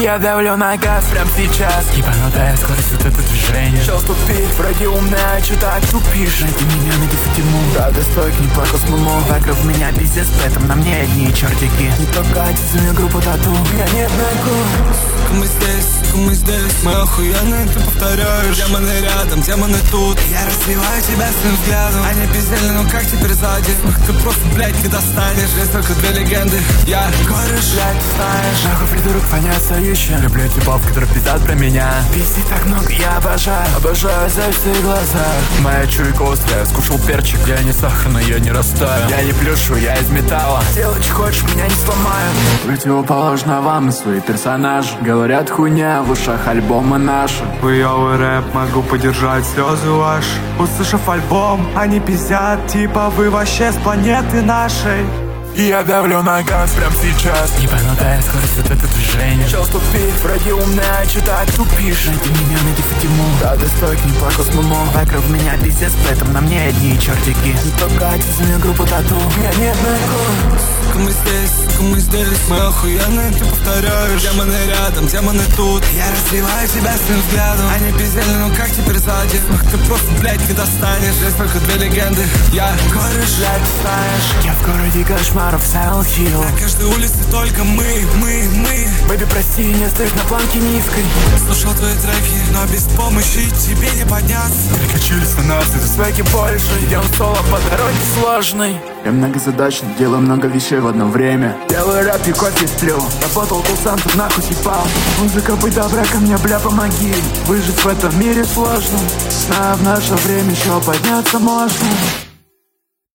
Я давлю на газ прям сейчас. Ебанутая скорость, вот это движение. Чел ступит, враги умные, чё так тупишь? Найди меня, найди Фатиму. Правда стойк, не по космому. Вокруг меня пиздец, поэтому на мне одни чертики. Не трогайте свою группу тату, у меня нет ногу. Мы здесь, мы охуенные, ты повторяешь. Демоны рядом, демоны тут. Я развиваю тебя своим взглядом. Они пиздели, ну как теперь сзади? Ты просто, блядь, когда станешь. Есть только две легенды, я кореш. Блядь, знаешь, нахуй придурок поняться еще. Люблю типов, которые пиздят про меня. Пиздит так много, я обожаю за все глаза. Моя чуйка острая, скушал перчик. Я не сахар, но я не растаю. Я не плюшу, я из металла. Делай, что хочешь, меня не сломают. Противоположно вам и свои персонажи. Говорят, хуйня в ушах, альбомы наши. Хуёвый рэп, могу подержать слезы ваши. Услышав альбом, они пиздят, типа вы вообще с планеты нашей. Я давлю на газ прям сейчас. Ебанутая скорость, вот это движение. Чел ступит, враги умные, чё так тупишь? Найди меня, найди Фатиму. Правда стойк, не по космому. Вокруг меня пиздец, поэтому на мне одни чертики. Не трогайте свою группу тату, у меня нет ногу. Мы здесь, мы охуенные, ты повторяешь. Демоны рядом, демоны тут. Я развиваю тебя своим взглядом. Они пиздели, ну как теперь сзади? Ты просто, блядь, когда станешь. Здесь только две легенды, я кореш. Блядь, знаешь, я в городе кошмаров, Silent Hill. На каждой улице только мы. Бэби, прости, не стоишь на планке низкой. Слушал твои треки, но без помощи тебе не подняться. Переключились на нас, из свеки больше. Идем соло по дороге сложной. Я многозадачный, делаю много вещей в одно время. Делаю рэп и кофе сплю. Работал колл-центр, тут нахуй ебал. Музыка, будь добра ко мне, бля, помоги. Выжить в этом мире сложно. Знаю, в наше время еще подняться можно.